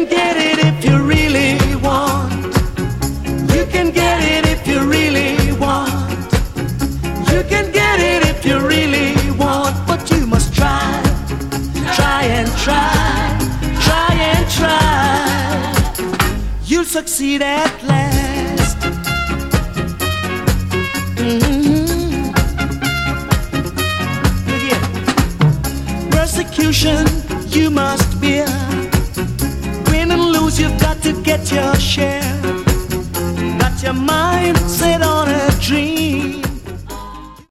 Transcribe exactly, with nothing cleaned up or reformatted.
get it if you really want. You can get it if you really want. You can get it if you really want. But you must try, try and try, try and try. You'll succeed at last. Mm-hmm. Yeah. Persecution you must bear. Win and lose, you've got to get your share. Got your mind set on a dream.